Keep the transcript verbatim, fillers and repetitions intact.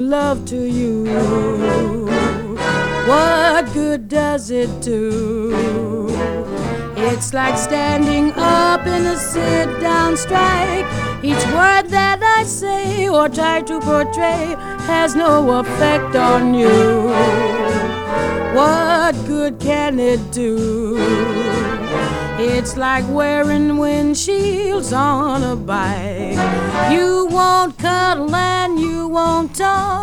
love to you. What good does it do? It's like standing up in a sit-down strike. Each word that I say or try to portray has no effect on you. What good can it do? It's like wearing windshields on a bike. You won't cuddle and you won't talk.